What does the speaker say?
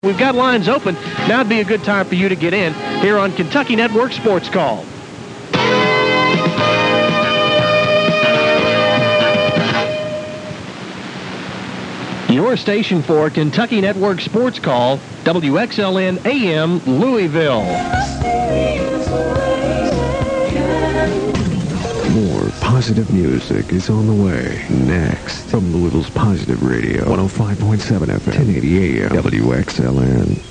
We've got lines open. Now would be a good time for you to get in here on Kentucky Network Sports Call. Your station for Kentucky Network Sports Call, WXLN AM Louisville. More positive music is on the way. Next, from Louisville's Positive Radio, 105.7 FM, 1080 AM, WXLN.